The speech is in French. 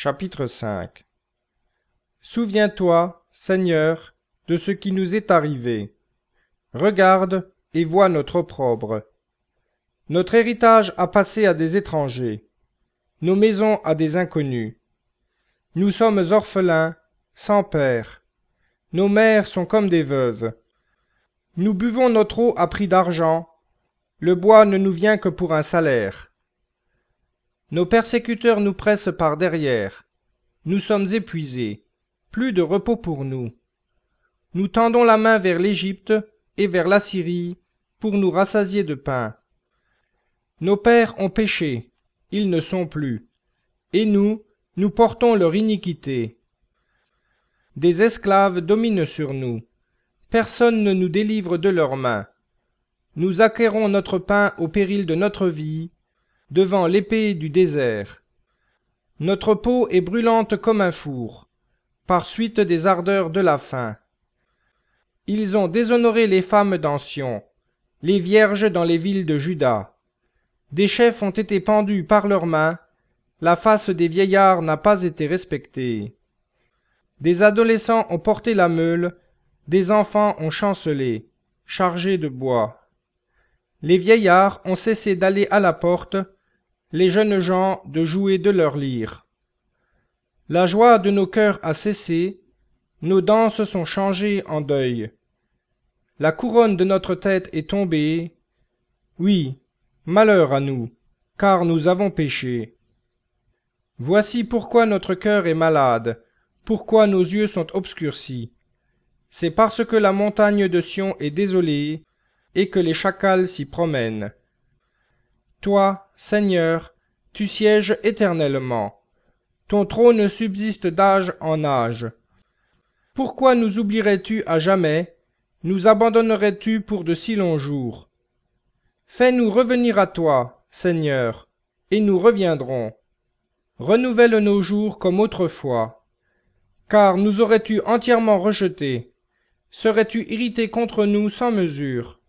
Chapitre 5. Souviens-toi, Seigneur, de ce qui nous est arrivé. Regarde et vois notre opprobre. Notre héritage a passé à des étrangers, nos maisons à des inconnus. Nous sommes orphelins, sans père. Nos mères sont comme des veuves. Nous buvons notre eau à prix d'argent. Le bois ne nous vient que pour un salaire. Nos persécuteurs nous pressent par derrière. Nous sommes épuisés. Plus de repos pour nous. Nous tendons la main vers l'Égypte et vers la Syrie pour nous rassasier de pain. Nos pères ont péché, ils ne sont plus. Et nous portons leur iniquité. Des esclaves dominent sur nous. Personne ne nous délivre de leurs mains. Nous acquérons notre pain au péril de notre vie, devant l'épée du désert. Notre peau est brûlante comme un four, par suite des ardeurs de la faim. Ils ont déshonoré les femmes d'Ancien, les vierges dans les villes de Juda. Des chefs ont été pendus par leurs mains, la face des vieillards n'a pas été respectée. Des adolescents ont porté la meule, des enfants ont chancelé, chargés de bois. Les vieillards ont cessé d'aller à la porte, les jeunes gens de jouer de leur lyre. La joie de nos cœurs a cessé, nos danses sont changées en deuil. La couronne de notre tête est tombée. Oui, malheur à nous, car nous avons péché. Voici pourquoi notre cœur est malade, pourquoi nos yeux sont obscurcis. C'est parce que la montagne de Sion est désolée, et que les chacals s'y promènent. Toi, Seigneur, tu sièges éternellement. Ton trône subsiste d'âge en âge. Pourquoi nous oublierais-tu à jamais? Nous abandonnerais-tu pour de si longs jours? Fais-nous revenir à toi, Seigneur, et nous reviendrons. Renouvelle nos jours comme autrefois. Car nous aurais-tu entièrement rejetés? Serais-tu irrité contre nous sans mesure?